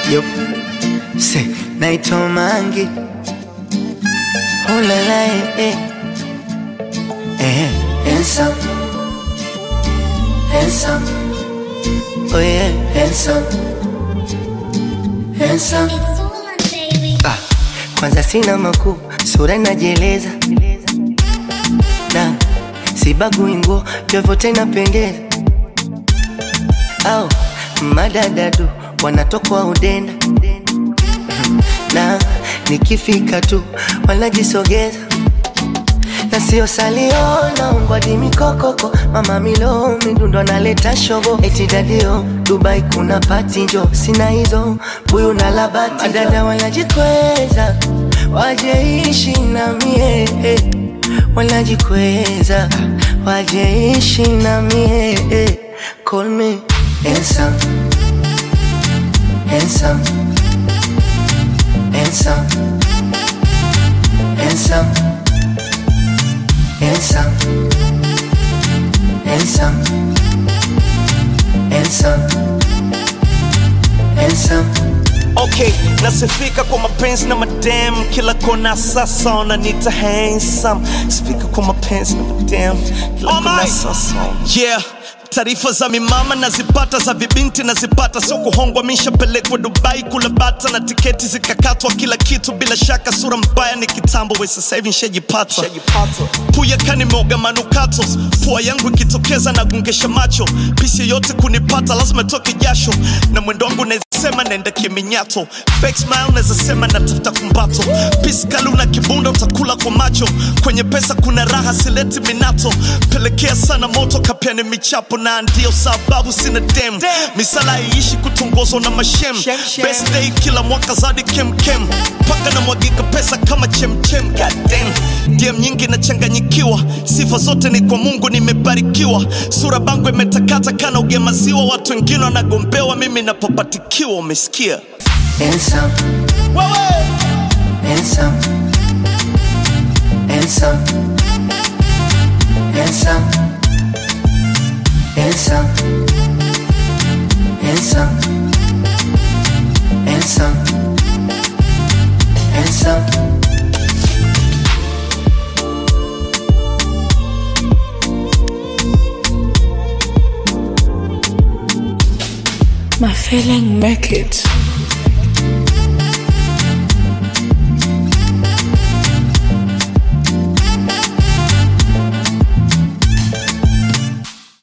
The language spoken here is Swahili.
Yup, say naitwa Mangi. Oh la la handsome, handsome. Oh yeah, handsome, handsome. Kwanza sina makuu, sura inajieleza. Na sibagui nguo, vyovyote inapendeza. Au madadadu wanatokwa udenda. Na nikifika tu wanajisogeza. Na sio salio naongwa di mikokoko. Mama Milo midundo analeta shogo. Eti dadio Dubai kuna pati njo. Sina hizo buyu na labati. Madada wanajikweza wajeishi na mie. Wanajikweza wajeishi na mie. Call me handsome, handsome, handsome, handsome, handsome, handsome, handsome, handsome. Okay, nasifika kwa mapenzi na madam. Kila kona sasa wananiita handsome. Sifika kwa mapenzi na madam. Kila kona sasa. Yeah, taarifa za mimama nazipata, za vibinti nazipata. Sio kuhongwa, mishapelekwa Dubai kula bata. Na tiketi zikakatwa, kila kitu bila shaka. Sura mbaya ni kitambo, we sasa hivi nishajipata. Puya kani meoga manukato. Pua yangu ikitokeza na gungesha macho. Pisi yote kunipata lazima toke jasho. Na mwendo wangu sema naenda kiminyato. Fake smile neza sema natafuta kumbato. Piskali una kibunda utakula kwa macho. Kwenye pesa kuna raha sileti minato. Pelekea sana moto kapiane michapo. Na ndio sababu sina dem. Misala iishi kutongozwa na mashem. Best day kila mwaka zadi kem kem. Paka na mwagika pesa kama chem chem. God damn, DM nyingi na changanyikiwa. Sifa zote ni kwa Mungu nimebarikiwa. Sura bangu imetakata kana ugemaziwa. Watu wengine wanagombewa mimi napopatikiwa. Umesikia? Handsome, handsome, handsome, handsome, handsome, handsome, handsome, handsome. My feeling make it.